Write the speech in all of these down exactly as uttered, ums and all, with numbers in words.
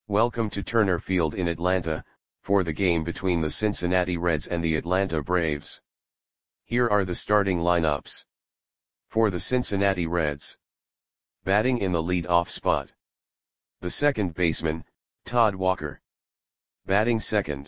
Welcome to Turner Field in Atlanta, for the game between the Cincinnati Reds and the Atlanta Braves. Here are the starting lineups. For the Cincinnati Reds. Batting in the lead-off spot. The second baseman, Todd Walker. Batting second.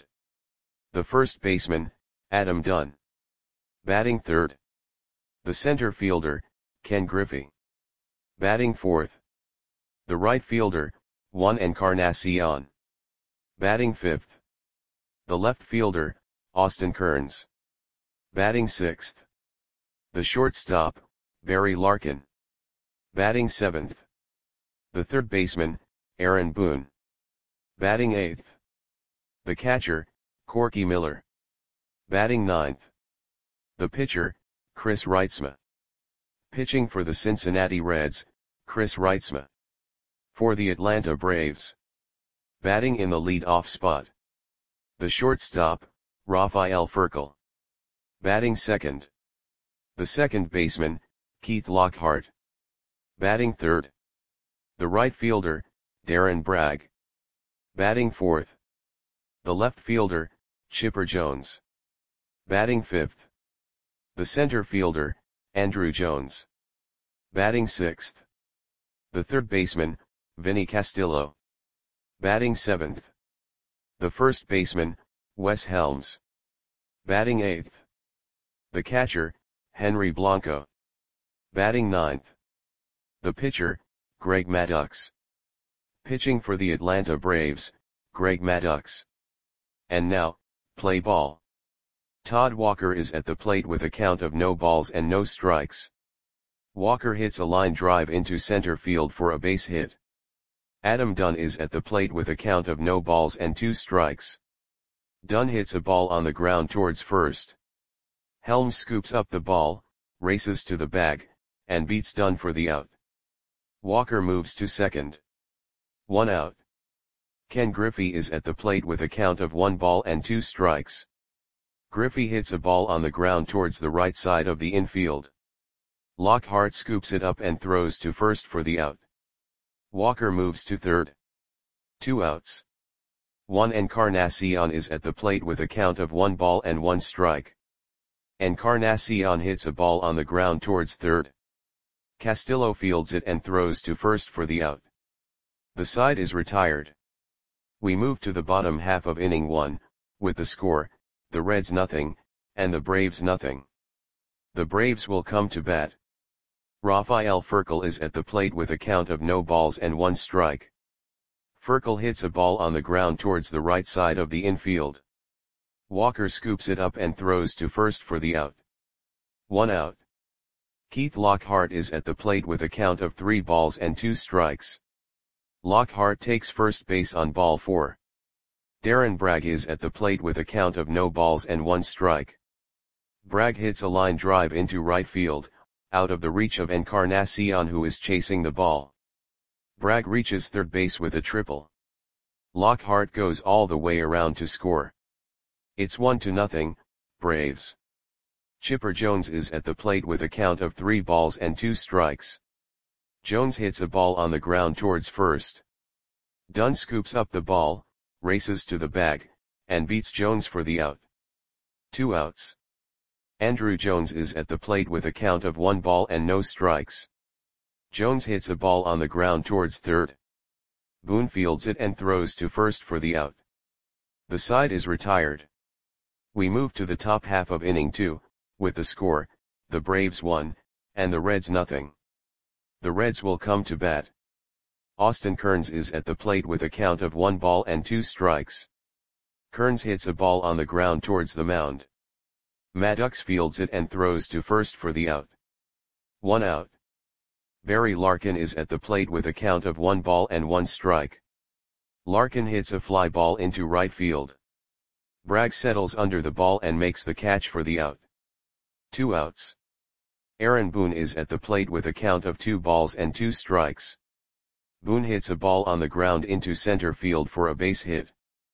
The first baseman, Adam Dunn. Batting third. The center fielder, Ken Griffey. Batting fourth. The right fielder, Juan Encarnacion. Batting fifth. The left fielder, Austin Kearns. Batting sixth. The shortstop, Barry Larkin. Batting seventh. The third baseman, Aaron Boone. Batting eighth. The catcher, Corky Miller. Batting ninth. The pitcher, Chris Reitzma. Pitching for the Cincinnati Reds, Chris Reitzma. For the Atlanta Braves. Batting in the lead-off spot. The shortstop, Rafael Furcal. Batting second. The second baseman, Keith Lockhart. Batting third. The right fielder, Darren Bragg. Batting fourth. The left fielder, Chipper Jones. Batting fifth. The center fielder, Andruw Jones. Batting sixth. The third baseman, Vinny Castillo. Batting seventh. The first baseman, Wes Helms. Batting eighth. The catcher, Henry Blanco. Batting ninth. The pitcher, Greg Maddux. Pitching for the Atlanta Braves, Greg Maddux. And now, play ball. Todd Walker is at the plate with a count of no balls and no strikes. Walker hits a line drive into center field for a base hit. Adam Dunn is at the plate with a count of no balls and two strikes. Dunn hits a ball on the ground towards first. Helms scoops up the ball, races to the bag, and beats Dunn for the out. Walker moves to second. One out. Ken Griffey is at the plate with a count of one ball and two strikes. Griffey hits a ball on the ground towards the right side of the infield. Lockhart scoops it up and throws to first for the out. Walker moves to third. Two outs. Juan Encarnacion is at the plate with a count of one ball and one strike. Encarnacion hits a ball on the ground towards third. Castillo fields it and throws to first for the out. The side is retired. We move to the bottom half of inning one, with the score, the Reds nothing, and the Braves nothing. The Braves will come to bat. Rafael Furcal is at the plate with a count of no balls and one strike. Furcal hits a ball on the ground towards the right side of the infield. Walker scoops it up and throws to first for the out. One out. Keith Lockhart is at the plate with a count of three balls and two strikes. Lockhart takes first base on ball four. Darren Bragg is at the plate with a count of no balls and one strike. Bragg hits a line drive into right field, out of the reach of Encarnacion, who is chasing the ball. Bragg reaches third base with a triple. Lockhart goes all the way around to score. It's one to nothing, Braves. Chipper Jones is at the plate with a count of three balls and two strikes. Jones hits a ball on the ground towards first. Dunn scoops up the ball, races to the bag, and beats Jones for the out. Two outs. Andruw Jones is at the plate with a count of one ball and no strikes. Jones hits a ball on the ground towards third. Boone fields it and throws to first for the out. The side is retired. We move to the top half of inning two, with the score, the Braves one, and the Reds nothing. The Reds will come to bat. Austin Kearns is at the plate with a count of one ball and two strikes. Kearns hits a ball on the ground towards the mound. Maddux fields it and throws to first for the out. One out. Barry Larkin is at the plate with a count of one ball and one strike. Larkin hits a fly ball into right field. Bragg settles under the ball and makes the catch for the out. Two outs. Aaron Boone is at the plate with a count of two balls and two strikes. Boone hits a ball on the ground into center field for a base hit.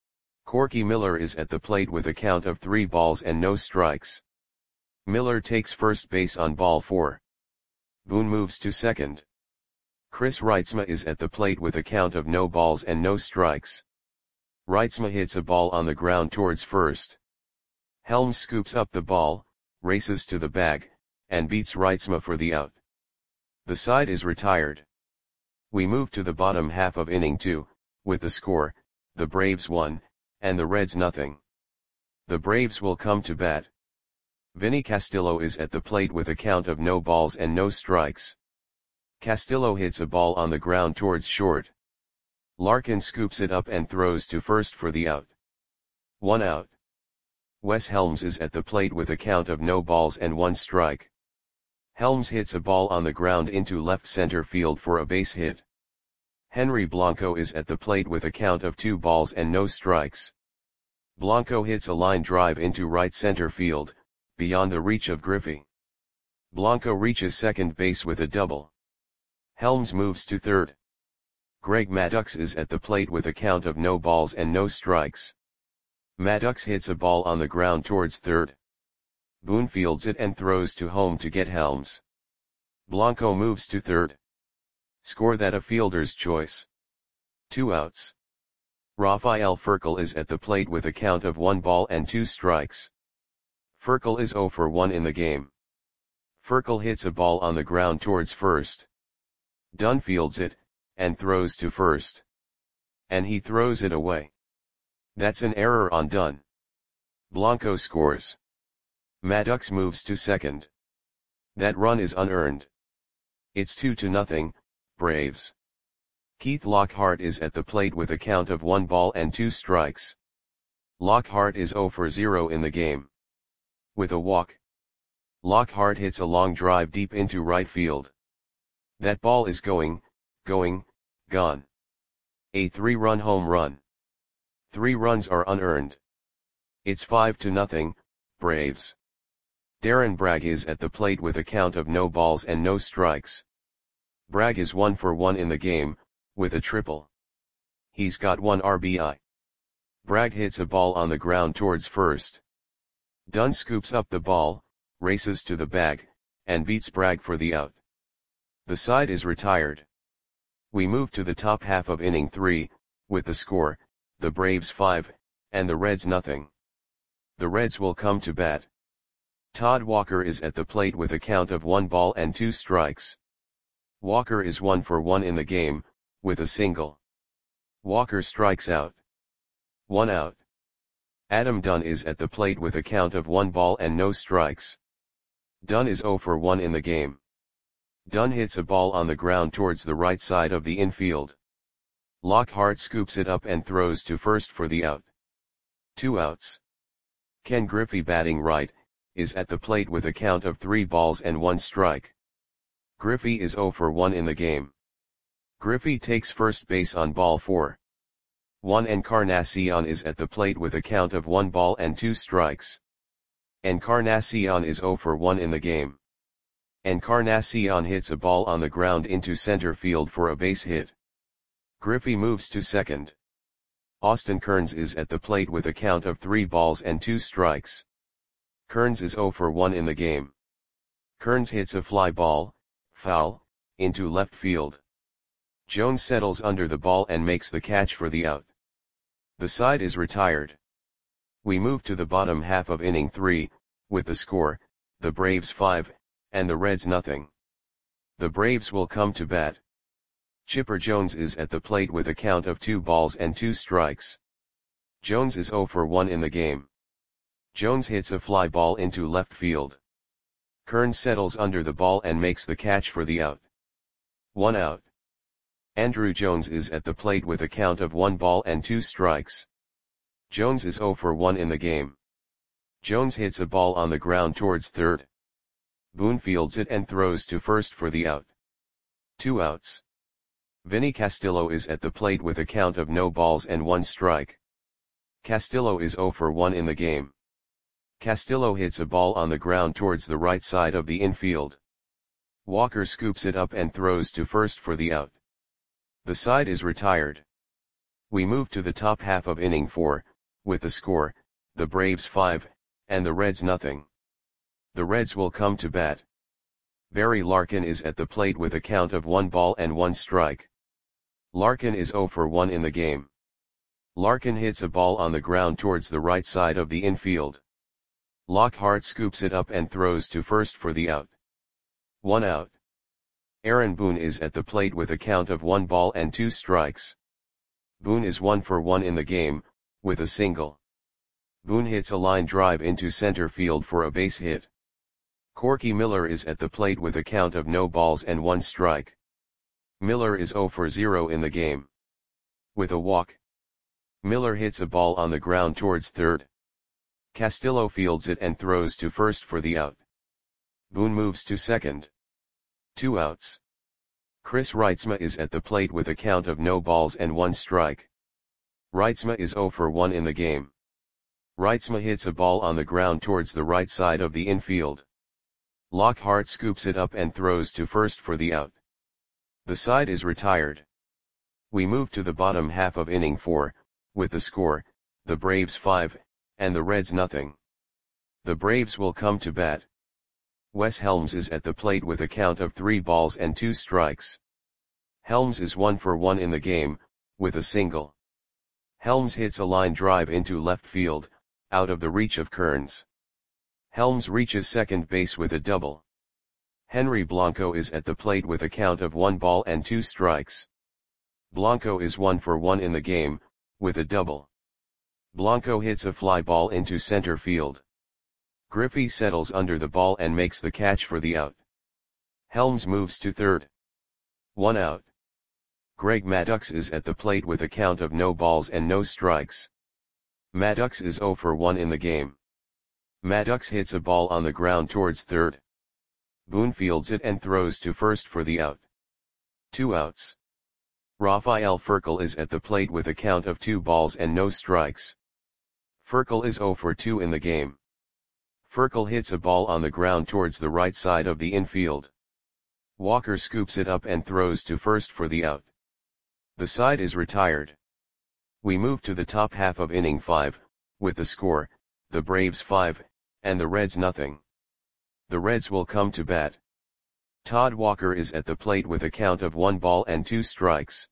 Corky Miller is at the plate with a count of three balls and no strikes. Miller takes first base on ball four. Boone moves to second. Chris Reitzma is at the plate with a count of no balls and no strikes. Reitzma hits a ball on the ground towards first. Helms scoops up the ball, races to the bag, and beats Reitzma for the out. The side is retired. We move to the bottom half of inning two, with the score, the Braves one, and the Reds nothing. The Braves will come to bat. Vinny Castillo is at the plate with a count of no balls and no strikes. Castillo hits a ball on the ground towards short. Larkin scoops it up and throws to first for the out. One out. Wes Helms is at the plate with a count of no balls and one strike. Helms hits a ball on the ground into left center field for a base hit. Henry Blanco is at the plate with a count of two balls and no strikes. Blanco hits a line drive into right center field, beyond the reach of Griffey. Blanco reaches second base with a double. Helms moves to third. Greg Maddux is at the plate with a count of no balls and no strikes. Maddux hits a ball on the ground towards third. Boone fields it and throws to home to get Helms. Blanco moves to third. Score that a fielder's choice. Two outs. Rafael Furcal is at the plate with a count of one ball and two strikes. Furcal is oh for one in the game. Furcal hits a ball on the ground towards first. Dunn fields it, and throws to first. And he throws it away. That's an error on Dunn. Blanco scores. Maddux moves to second. That run is unearned. It's two to nothing, Braves. Keith Lockhart is at the plate with a count of one ball and two strikes. Lockhart is oh for zero in the game. With a walk. Lockhart hits a long drive deep into right field. That ball is going, going, gone. A three-run home run. Three runs are unearned. It's five to nothing, Braves. Darren Bragg is at the plate with a count of no balls and no strikes. Bragg is one for one in the game, with a triple. He's got one R B I. Bragg hits a ball on the ground towards first. Dunn scoops up the ball, races to the bag, and beats Bragg for the out. The side is retired. We move to the top half of inning three, with the score, the Braves five, and the Reds nothing. The Reds will come to bat. Todd Walker is at the plate with a count of one ball and two strikes. Walker is one for one in the game, with a single. Walker strikes out. One out. Adam Dunn is at the plate with a count of one ball and no strikes. Dunn is oh for one in the game. Dunn hits a ball on the ground towards the right side of the infield. Lockhart scoops it up and throws to first for the out. Two outs. Ken Griffey, batting right, is at the plate with a count of three balls and one strike. Griffey is oh for one in the game. Griffey takes first base on ball four. Juan Encarnacion is at the plate with a count of one ball and two strikes. Encarnacion is oh for one in the game. Encarnacion hits a ball on the ground into center field for a base hit. Griffey moves to second. Austin Kearns is at the plate with a count of three balls and two strikes. Kearns is oh for one in the game. Kearns hits a fly ball, foul, into left field. Jones settles under the ball and makes the catch for the out. The side is retired. We move to the bottom half of inning three, with the score, the Braves five, and the Reds nothing. The Braves will come to bat. Chipper Jones is at the plate with a count of two balls and two strikes. Jones is oh for one in the game. Jones hits a fly ball into left field. Kearns settles under the ball and makes the catch for the out. One out. Andrew Jones is at the plate with a count of one ball and two strikes. Jones is oh for one in the game. Jones hits a ball on the ground towards third. Boone fields it and throws to first for the out. Two outs. Vinny Castillo is at the plate with a count of no balls and one strike. Castillo is oh for one in the game. Castillo hits a ball on the ground towards the right side of the infield. Walker scoops it up and throws to first for the out. The side is retired. We move to the top half of inning four, with the score, the Braves five, and the Reds nothing. The Reds will come to bat. Barry Larkin is at the plate with a count of one ball and one strike. Larkin is zero for one in the game. Larkin hits a ball on the ground towards the right side of the infield. Lockhart scoops it up and throws to first for the out. One out. Aaron Boone is at the plate with a count of one ball and two strikes. Boone is one for one in the game, with a single. Boone hits a line drive into center field for a base hit. Corky Miller is at the plate with a count of no balls and one strike. Miller is zero for zero in the game. With a walk. Miller hits a ball on the ground towards third. Castillo fields it and throws to first for the out. Boone moves to second. Two outs. Chris Reitzma is at the plate with a count of no balls and one strike. Reitzma is zero for one in the game. Reitzma hits a ball on the ground towards the right side of the infield. Lockhart scoops it up and throws to first for the out. The side is retired. We move to the bottom half of inning four, with the score, the Braves five, and the Reds nothing. The Braves will come to bat. Wes Helms is at the plate with a count of three balls and two strikes. Helms is one for one in the game, with a single. Helms hits a line drive into left field, out of the reach of Kearns. Helms reaches second base with a double. Henry Blanco is at the plate with a count of one ball and two strikes. Blanco is one for one in the game, with a double. Blanco hits a fly ball into center field. Griffey settles under the ball and makes the catch for the out. Helms moves to third. One out. Greg Maddux is at the plate with a count of no balls and no strikes. Maddux is zero for one in the game. Maddux hits a ball on the ground towards third. Boone fields it and throws to first for the out. Two outs. Rafael Furcal is at the plate with a count of two balls and no strikes. Furcal is zero for two in the game. Furcal hits a ball on the ground towards the right side of the infield. Walker scoops it up and throws to first for the out. The side is retired. We move to the top half of inning five, with the score, the Braves five, and the Reds nothing. The Reds will come to bat. Todd Walker is at the plate with a count of one ball and two strikes.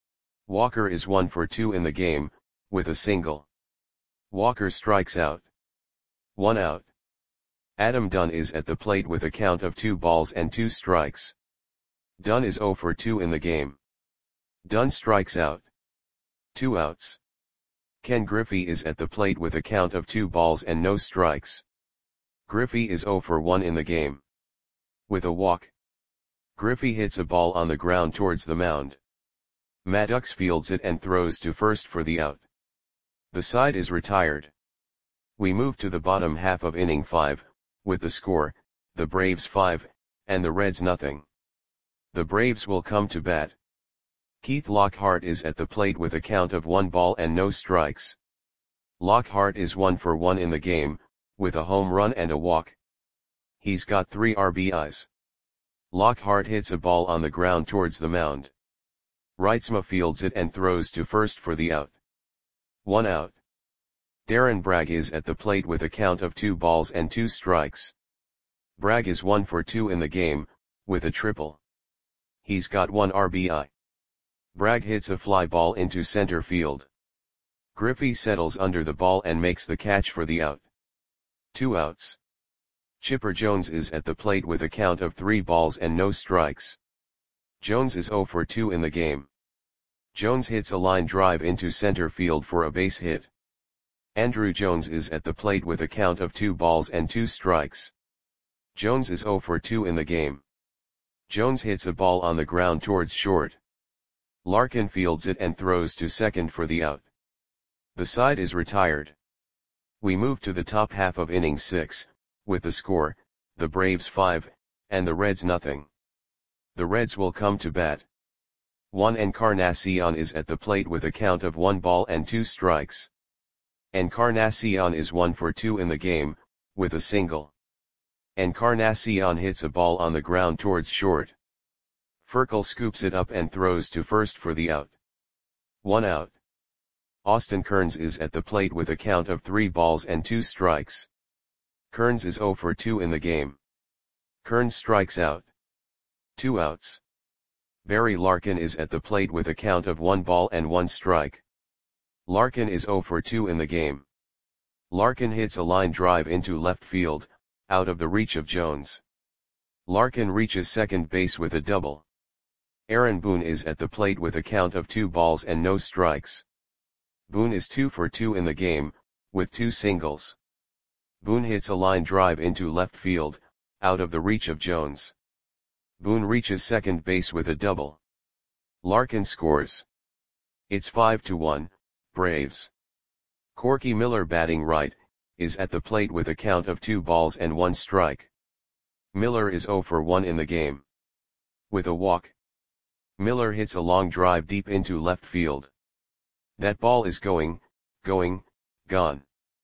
Walker is one for two in the game, with a single. Walker strikes out. One out. Adam Dunn is at the plate with a count of two balls and two strikes. Dunn is zero for two in the game. Dunn strikes out. Two outs. Ken Griffey is at the plate with a count of two balls and no strikes. Griffey is zero for one in the game. With a walk. Griffey hits a ball on the ground towards the mound. Maddux fields it and throws to first for the out. The side is retired. We move to the bottom half of inning five, with the score, the Braves five, and the Reds nothing. The Braves will come to bat. Keith Lockhart is at the plate with a count of one ball and no strikes. Lockhart is one for one in the game, with a home run and a walk. He's got three R B Is. Lockhart hits a ball on the ground towards the mound. Reitzma fields it and throws to first for the out. One out. Darren Bragg is at the plate with a count of two balls and two strikes. Bragg is one for two in the game, with a triple. He's got one R B I. Bragg hits a fly ball into center field. Griffey settles under the ball and makes the catch for the out. Two outs. Chipper Jones is at the plate with a count of three balls and no strikes. Jones is zero for two in the game. Jones hits a line drive into center field for a base hit. Andrew Jones is at the plate with a count of two balls and two strikes. Jones is zero for two in the game. Jones hits a ball on the ground towards short. Larkin fields it and throws to second for the out. The side is retired. We move to the top half of inning six, with the score, the Braves five, and the Reds nothing. The Reds will come to bat. Juan Encarnacion is at the plate with a count of one ball and two strikes. Encarnacion is one for two in the game, with a single. Encarnacion hits a ball on the ground towards short. Furcal scoops it up and throws to first for the out. One out. Austin Kearns is at the plate with a count of three balls and two strikes. Kearns is zero for two in the game. Kearns strikes out. Two outs. Barry Larkin is at the plate with a count of one ball and one strike. Larkin is oh for two in the game. Larkin hits a line drive into left field, out of the reach of Jones. Larkin reaches second base with a double. Aaron Boone is at the plate with a count of two balls and no strikes. Boone is two for two in the game, with two singles. Boone hits a line drive into left field, out of the reach of Jones. Boone reaches second base with a double. Larkin scores. It's five to one, Braves. Corky Miller, batting right, is at the plate with a count of two balls and one strike. Miller is oh for one in the game. With a walk, Miller hits a long drive deep into left field. That ball is going, going, gone.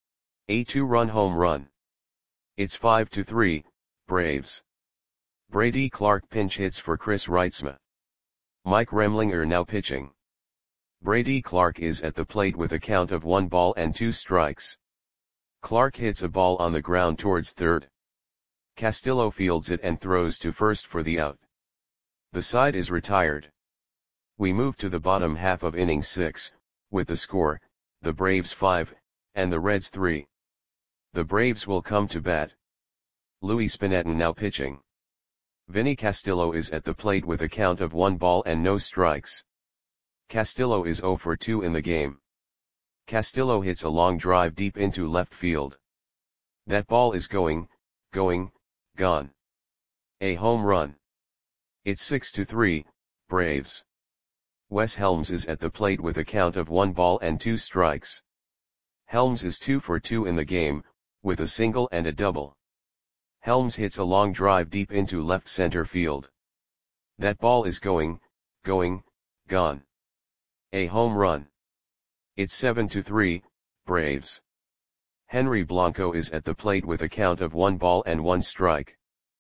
A two-run home run. It's five to three, Braves. Brady Clark pinch hits for Chris Reitzma. Mike Remlinger now pitching. Brady Clark is at the plate with a count of one ball and two strikes. Clark hits a ball on the ground towards third. Castillo fields it and throws to first for the out. The side is retired. We move to the bottom half of inning six, with the score, the Braves five, and the Reds three. The Braves will come to bat. Luis Spinetta now pitching. Vinny Castillo is at the plate with a count of one ball and no strikes. Castillo is oh for two in the game. Castillo hits a long drive deep into left field. That ball is going, going, gone. A home run. It's six to three, Braves. Wes Helms is at the plate with a count of one ball and two strikes. Helms is two for two in the game, with a single and a double. Helms hits a long drive deep into left center field. That ball is going, going, gone. A home run. It's seven to three, Braves. Henry Blanco is at the plate with a count of one ball and one strike.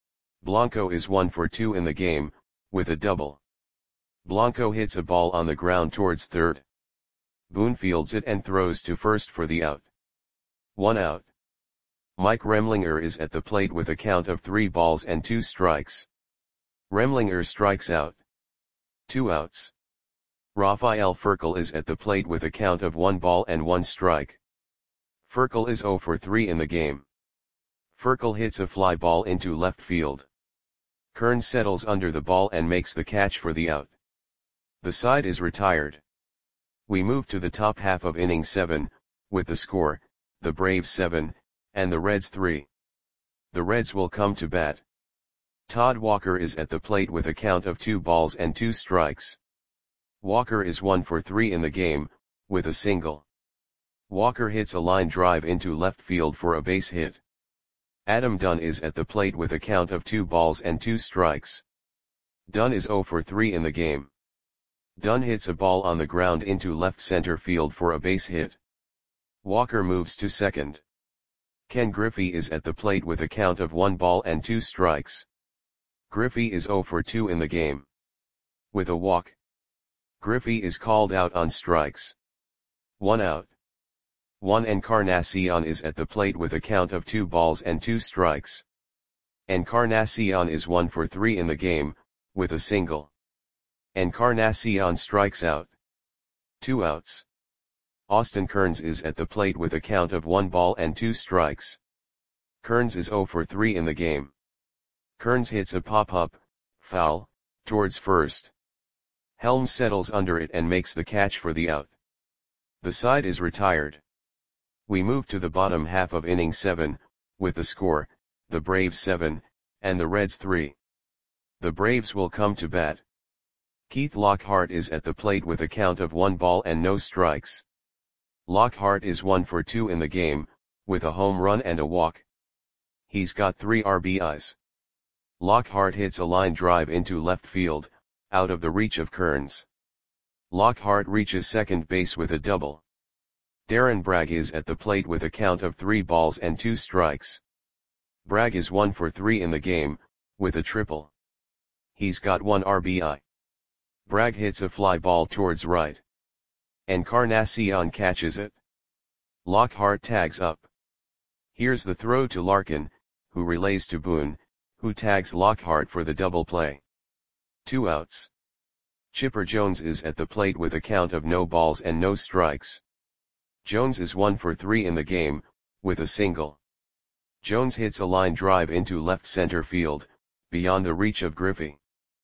Blanco is one for two in the game, with a double. Blanco hits a ball on the ground towards third. Boone fields it and throws to first for the out. One out. Mike Remlinger is at the plate with a count of three balls and two strikes. Remlinger strikes out. Two outs. Rafael Furcal is at the plate with a count of one ball and one strike. Furcal is oh for three in the game. Furcal hits a fly ball into left field. Kearns settles under the ball and makes the catch for the out. The side is retired. We move to the top half of inning seven, with the score, the Braves seven, and the Reds three. The Reds will come to bat. Todd Walker is at the plate with a count of two balls and two strikes. Walker is one for three in the game, with a single. Walker hits a line drive into left field for a base hit. Adam Dunn is at the plate with a count of two balls and two strikes. Dunn is oh for three in the game. Dunn hits a ball on the ground into left center field for a base hit. Walker moves to second. Ken Griffey is at the plate with a count of one ball and two strikes. Griffey is oh for two in the game. With a walk, Griffey is called out on strikes. One out. Juan Encarnacion is at the plate with a count of two balls and two strikes. Encarnacion is one for three in the game, with a single. Encarnacion strikes out. Two outs. Austin Kearns is at the plate with a count of one ball and two strikes. Kearns is oh for three in the game. Kearns hits a pop-up, foul, towards first. Helms settles under it and makes the catch for the out. The side is retired. We move to the bottom half of inning seven, with the score, the Braves seven, and the Reds three. The Braves will come to bat. Keith Lockhart is at the plate with a count of one ball and no strikes. Lockhart is one for two in the game, with a home run and a walk. He's got three R B Is. Lockhart hits a line drive into left field, out of the reach of Kearns. Lockhart reaches second base with a double. Darren Bragg is at the plate with a count of three balls and two strikes. Bragg is one for three in the game, with a triple. He's got one R B I. Bragg hits a fly ball towards right. Encarnacion catches it. Lockhart tags up. Here's the throw to Larkin, who relays to Boone, who tags Lockhart for the double play. Two outs. Chipper Jones is at the plate with a count of no balls and no strikes. Jones is one for three in the game, with a single. Jones hits a line drive into left center field, beyond the reach of Griffey.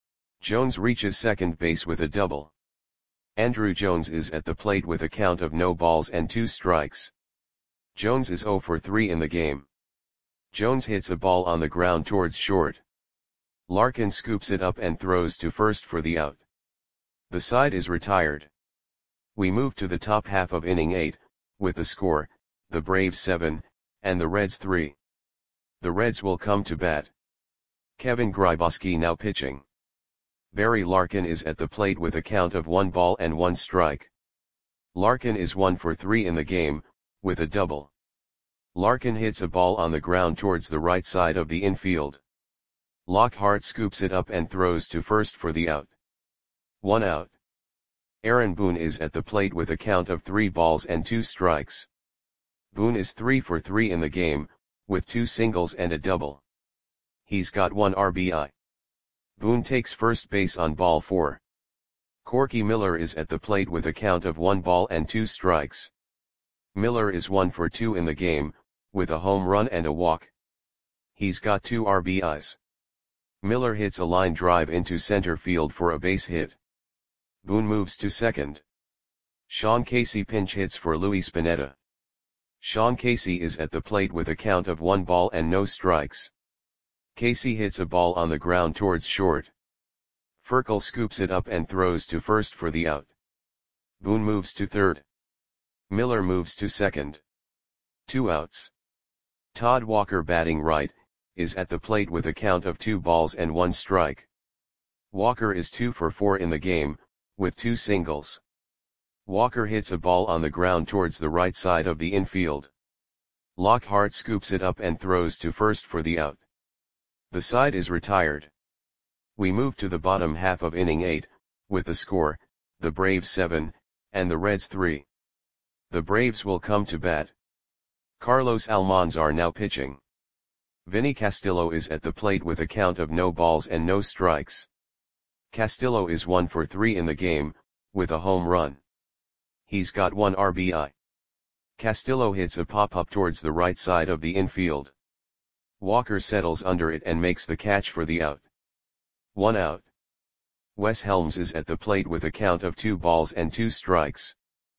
Jones reaches second base with a double. Andruw Jones is at the plate with a count of no balls and two strikes. Jones is zero for three in the game. Jones hits a ball on the ground towards short. Larkin scoops it up and throws to first for the out. The side is retired. We move to the top half of inning eight, with the score, the Braves seven, and the Reds three. The Reds will come to bat. Kevin Grybauski now pitching. Barry Larkin is at the plate with a count of one ball and one strike. Larkin is one for three in the game, with a double. Larkin hits a ball on the ground towards the right side of the infield. Lockhart scoops it up and throws to first for the out. One out. Aaron Boone is at the plate with a count of three balls and two strikes. Boone is three for three in the game, with two singles and a double. He's got one R B I. Boone takes first base on ball four. Corky Miller is at the plate with a count of one ball and two strikes. Miller is one for two in the game, with a home run and a walk. He's got two R B Is. Miller hits a line drive into center field for a base hit. Boone moves to second. Sean Casey pinch hits for Luis Pineda. Sean Casey is at the plate with a count of one ball and no strikes. Casey hits a ball on the ground towards short. Furkel scoops it up and throws to first for the out. Boone moves to third. Miller moves to second. Two outs. Todd Walker batting right, is at the plate with a count of two balls and one strike. Walker is two for four in the game, with two singles. Walker hits a ball on the ground towards the right side of the infield. Lockhart scoops it up and throws to first for the out. The side is retired. We move to the bottom half of inning eight, with the score, the Braves seven, and the Reds three. The Braves will come to bat. Carlos Almanzar now pitching. Vinny Castillo is at the plate with a count of no balls and no strikes. Castillo is one for three in the game, with a home run. He's got one R B I. Castillo hits a pop-up towards the right side of the infield. Walker settles under it and makes the catch for the out. One out. Wes Helms is at the plate with a count of two balls and two strikes.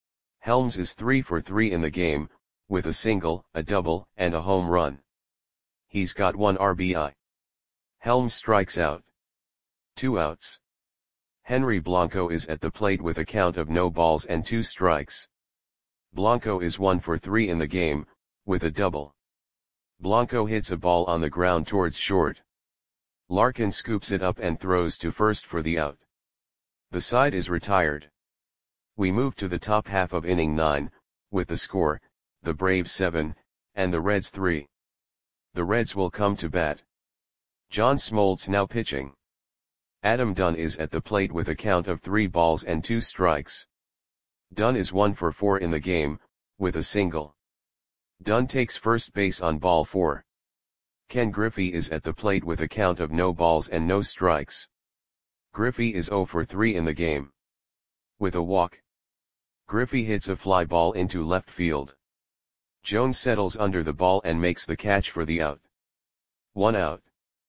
Helms is three for three in the game, with a single, a double, and a home run. He's got one R B I. Helms strikes out. Two outs. Henry Blanco is at the plate with a count of no balls and two strikes. Blanco is one for three in the game, with a double. Blanco hits a ball on the ground towards short. Larkin scoops it up and throws to first for the out. The side is retired. We move to the top half of inning nine, with the score, the Braves seven, and the Reds three. The Reds will come to bat. John Smoltz now pitching. Adam Dunn is at the plate with a count of three balls and two strikes. Dunn is one for four in the game, with a single. Dunn takes first base on ball four. Ken Griffey is at the plate with a count of no balls and no strikes. Griffey is zero for three in the game. With a walk. Griffey hits a fly ball into left field. Jones settles under the ball and makes the catch for the out. One out.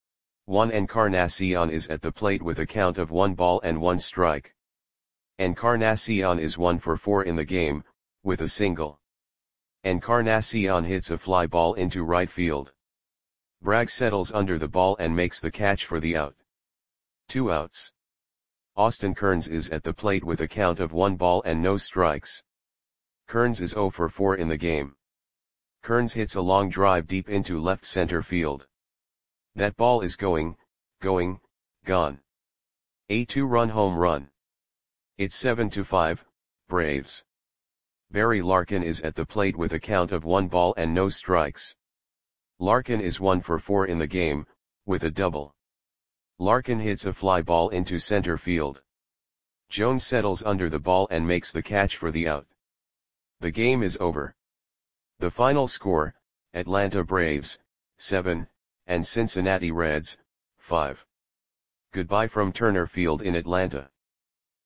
Juan Encarnacion is at the plate with a count of one ball and one strike. Encarnacion is one for four in the game, with a single. Encarnacion hits a fly ball into right field. Bragg settles under the ball and makes the catch for the out. Two outs. Austin Kearns is at the plate with a count of one ball and no strikes. Kearns is zero for four in the game. Kearns hits a long drive deep into left center field. That ball is going, going, gone. A two-run home run. It's seven to five, Braves. Barry Larkin is at the plate with a count of one ball and no strikes. Larkin is one for four in the game, with a double. Larkin hits a fly ball into center field. Jones settles under the ball and makes the catch for the out. The game is over. The final score, Atlanta Braves, seven, and Cincinnati Reds, five. Goodbye from Turner Field in Atlanta.